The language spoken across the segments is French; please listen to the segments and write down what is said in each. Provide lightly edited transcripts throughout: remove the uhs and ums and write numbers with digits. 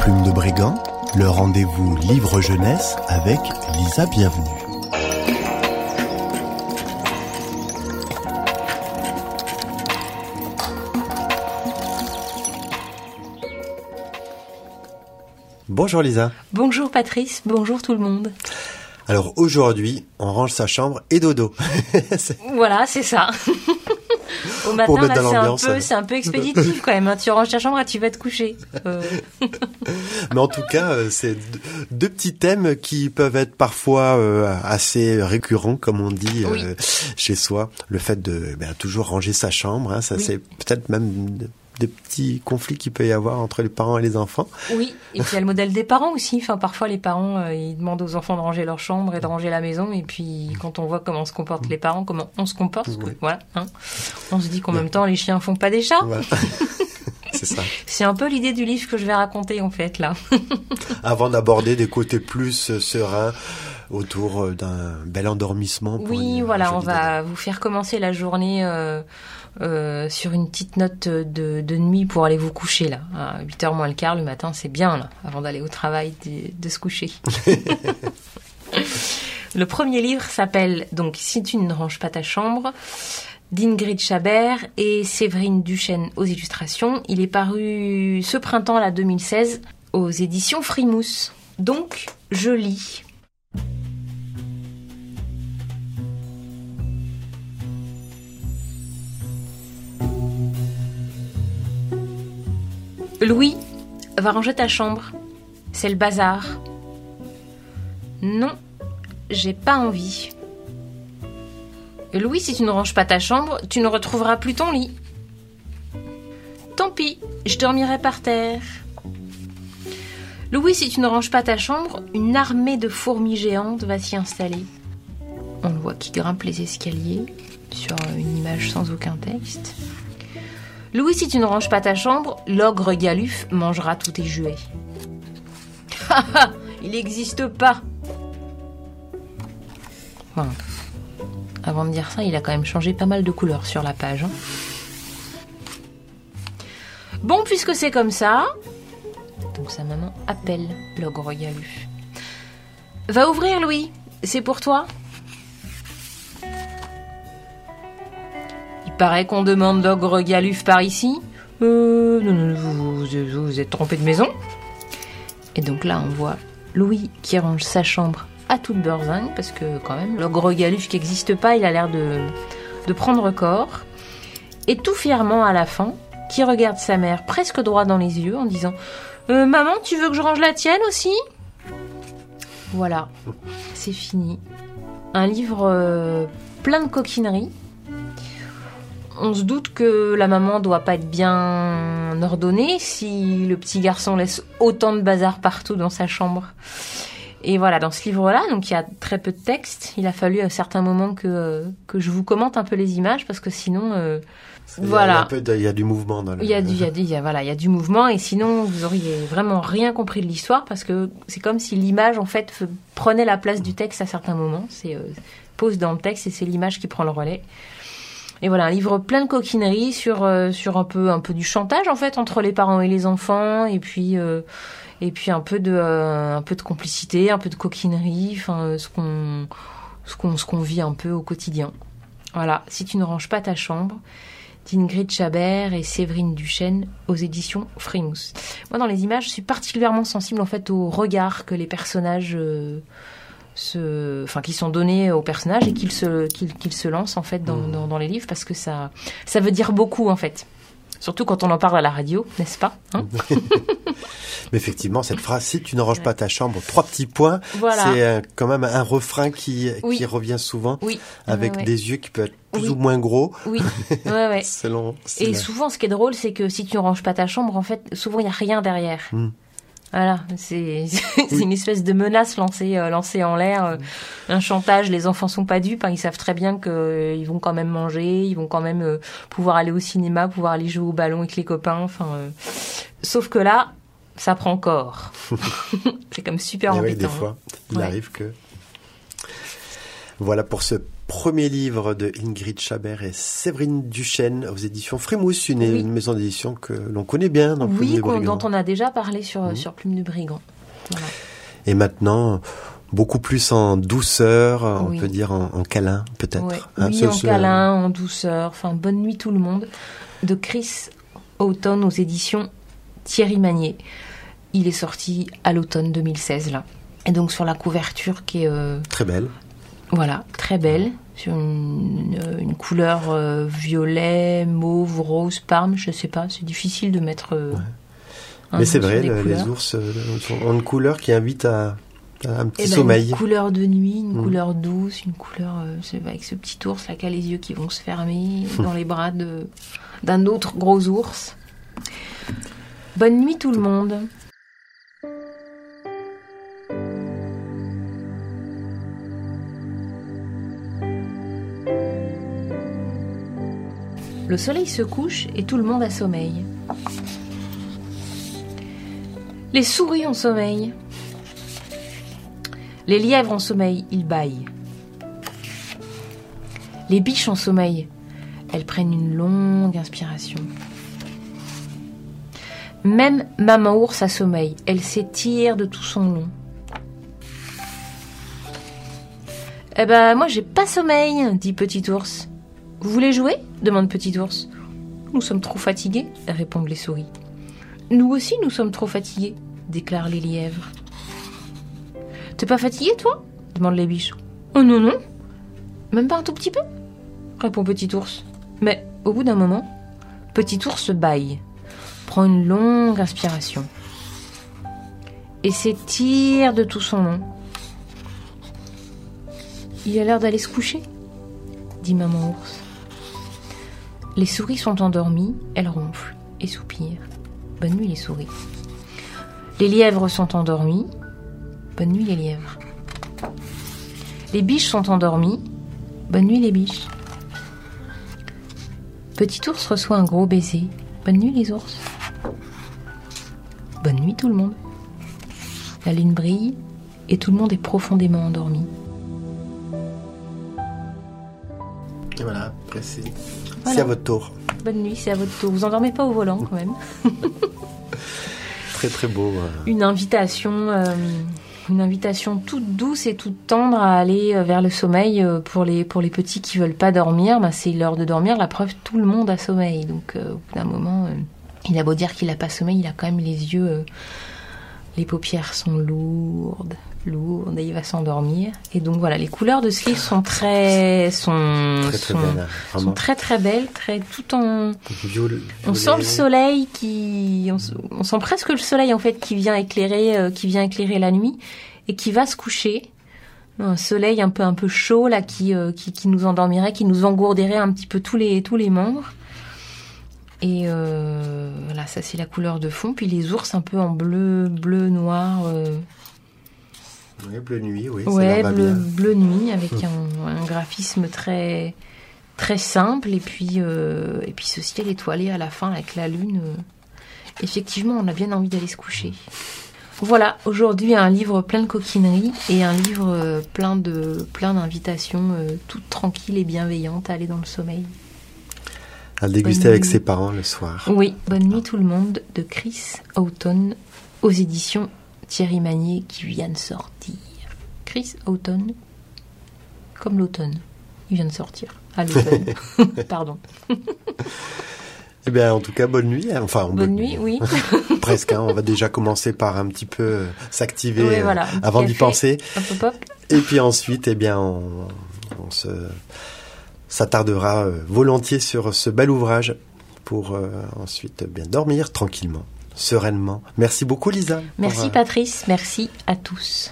Plume de Brigand, le rendez-vous livre jeunesse avec Lisa Bienvenue. Bonjour Lisa. Bonjour Patrice, bonjour tout le monde. Alors aujourd'hui, on range sa chambre et dodo. Voilà, c'est ça. Au matin, pour mettre là, dans l'ambiance. c'est un peu expéditif quand même. Hein. Tu ranges ta chambre et tu vas te coucher. Mais en tout cas, c'est deux petits thèmes qui peuvent être parfois assez récurrents, comme on dit Oui. chez soi. Le fait de toujours ranger sa chambre, hein, ça Oui. c'est peut-être même des petits conflits qu'il peut y avoir entre les parents et les enfants. Oui, et puis il y a le modèle des parents aussi. Enfin, parfois les parents, ils demandent aux enfants de ranger leur chambre et de ranger la maison. Et puis quand on voit comment se comportent les parents, comment on se comporte, parce que, voilà, hein, on se dit qu'en même temps les chiens font pas des chats. Voilà. C'est ça. C'est un peu l'idée du livre que je vais raconter en fait là. Avant d'aborder des côtés plus sereins autour d'un bel endormissement. Oui, voilà, on va vous faire commencer la journée sur une petite note de nuit pour aller vous coucher là. À 8h moins le quart le matin, c'est bien là, avant d'aller au travail, de se coucher. Le premier livre s'appelle donc Si tu ne ranges pas ta chambre, d'Ingrid Chabert et Séverine Duchesne aux illustrations. Il est paru ce printemps là 2016 aux éditions Frimousse. Donc, je lis. Louis, va ranger ta chambre. C'est le bazar. Non, j'ai pas envie. Louis, si tu ne ranges pas ta chambre, tu ne retrouveras plus ton lit. Tant pis, je dormirai par terre. Louis, si tu ne ranges pas ta chambre, une armée de fourmis géantes va s'y installer. On le voit qui grimpe les escaliers sur une image sans aucun texte. Louis, si tu ne ranges pas ta chambre, l'ogre Galuf mangera tous tes jouets. Il n'existe pas. Bon. Avant de dire ça, il a quand même changé pas mal de couleurs sur la page. Hein. Bon, puisque c'est comme ça, donc sa maman appelle l'ogre Galuf. Va ouvrir, Louis, c'est pour toi. Il paraît qu'on demande l'ogre Galuf par ici. Non, vous êtes trompé de maison. Et donc là, on voit Louis qui range sa chambre à toute beurzingue, parce que quand même, l'ogre Galuf qui n'existe pas, il a l'air de prendre corps. Et tout fièrement à la fin, qui regarde sa mère presque droit dans les yeux en disant « Maman, tu veux que je range la tienne aussi ?» Voilà, c'est fini. Un livre plein de coquineries. On se doute que la maman doit pas être bien ordonnée si le petit garçon laisse autant de bazar partout dans sa chambre. Et voilà, dans ce livre-là, donc il y a très peu de texte. Il a fallu à certains moments que je vous commente un peu les images parce que sinon, voilà. Il y a du mouvement dans le. Il y a du mouvement et sinon vous auriez vraiment rien compris de l'histoire parce que c'est comme si l'image en fait prenait la place du texte à certains moments. C'est pose dans le texte et c'est l'image qui prend le relais. Et voilà, un livre plein de coquineries sur un peu du chantage en fait entre les parents et les enfants et puis un peu de complicité, un peu de coquinerie, enfin ce qu'on vit un peu au quotidien. Voilà, Si tu ne ranges pas ta chambre, d'Ingrid Chabert et Séverine Duchesne aux éditions Frimousse. Moi dans les images, je suis particulièrement sensible en fait au regard que les personnages qui sont donnés aux personnages et qu'ils se lancent en fait dans les livres parce que ça veut dire beaucoup en fait. Surtout quand on en parle à la radio, n'est-ce pas hein? Mais effectivement, cette phrase, si tu ne ranges pas ta chambre, 3 petits points, voilà. C'est quand même un refrain qui revient souvent, avec des yeux qui peuvent être plus ou moins gros. Oui, ouais. Et souvent, ce qui est drôle, c'est que si tu ne ranges pas ta chambre, en fait, souvent, il n'y a rien derrière. Voilà, c'est une espèce de menace lancée en l'air, un chantage. Les enfants sont pas dupes, hein, ils savent très bien qu'ils vont quand même manger, ils vont quand même pouvoir aller au cinéma, pouvoir aller jouer au ballon avec les copains. Sauf que là, ça prend corps. C'est comme super embêtant. Oui, des fois, il arrive que. Voilà pour ce premier livre de Ingrid Chabert et Séverine Duchesne aux éditions Frémousse, une maison d'édition que l'on connaît bien dans Plume de Brigand. Dont on a déjà parlé sur Plume de Brigand. Voilà. Et maintenant, beaucoup plus en douceur, on peut dire en câlin peut-être. Oui, en câlin, en douceur. Enfin, Bonne nuit tout le monde, de Chris Houghton aux éditions Thierry Magnier. Il est sorti à l'automne 2016 là. Et donc sur la couverture qui est très belle. Voilà, très belle, sur une couleur violet, mauve, rose, parme, je sais pas, c'est difficile de mettre. Mais c'est vrai, les ours ont une couleur qui invite à un petit sommeil. Une couleur de nuit, une couleur douce, une couleur avec ce petit ours là qui a les yeux qui vont se fermer dans les bras d'un autre gros ours. Bonne nuit tout le monde. Le soleil se couche et tout le monde a sommeil. Les souris ont sommeil. Les lièvres ont sommeil, ils bâillent. Les biches ont sommeil. Elles prennent une longue inspiration. Même maman ours a sommeil. Elle s'étire de tout son long. Eh ben, moi j'ai pas sommeil, dit Petit Ours. Vous voulez jouer ? Demande Petit Ours. Nous sommes trop fatigués, répondent les souris. Nous aussi, nous sommes trop fatigués, déclarent les lièvres. T'es pas fatigué, toi ? demandent les biches. Oh non, non. Même pas un tout petit peu ? répond Petit Ours. Mais au bout d'un moment, Petit Ours bâille, prend une longue inspiration et s'étire de tout son long. Il a l'air d'aller se coucher, dit maman ours. Les souris sont endormies, elles ronflent et soupirent. Bonne nuit les souris. Les lièvres sont endormis. Bonne nuit les lièvres. Les biches sont endormies. Bonne nuit les biches. Petit ours reçoit un gros baiser. Bonne nuit les ours. Bonne nuit tout le monde. La lune brille et tout le monde est profondément endormi. Et voilà, après c'est à votre tour. Bonne nuit, c'est à votre tour. Vous endormez pas au volant quand même. Très très beau. Une invitation toute douce et toute tendre à aller vers le sommeil pour les petits qui veulent pas dormir. Ben, c'est l'heure de dormir. La preuve, tout le monde a sommeil. Donc au bout d'un moment, il a beau dire qu'il a pas sommeil, il a quand même les yeux, les paupières sont lourdes et il va s'endormir. Et donc voilà, les couleurs de ce livre sont très belles, tout en violet. On sent le soleil on sent presque le soleil en fait qui vient éclairer la nuit et qui va se coucher. Un soleil un peu chaud là qui nous endormirait, qui nous engourdirait un petit peu tous les membres. Et voilà, ça c'est la couleur de fond. Puis les ours un peu en bleu noir. Oui, bleu nuit, oui. Ouais, bleu nuit avec un graphisme très très simple et puis ce ciel étoilé à la fin avec la lune. Effectivement, on a bien envie d'aller se coucher. Voilà, aujourd'hui un livre plein de coquineries et un livre plein d'invitations toutes tranquilles et bienveillantes à aller dans le sommeil. À le déguster avec ses parents le soir. Oui, Bonne nuit tout le monde de Chris Houghton aux éditions Thierry Magnier qui vient de sortir. Chris Houghton, comme l'automne, il vient de sortir à l'automne. Pardon. Eh bien, en tout cas, bonne nuit. Enfin, bonne nuit, oui. Presque. On va déjà commencer par un petit peu s'activer avant d'y penser. Un peu pop. Et puis ensuite, eh bien, on s'attardera volontiers sur ce bel ouvrage pour ensuite bien dormir tranquillement, sereinement. Merci beaucoup, Lisa. Merci, Patrice. Merci à tous.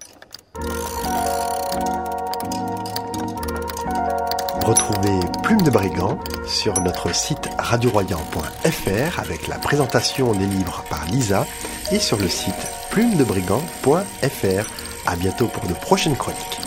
Retrouvez Plume de Brigand sur notre site radioroyan.fr avec la présentation des livres par Lisa et sur le site plumedebrigand.fr. À bientôt pour de prochaines chroniques.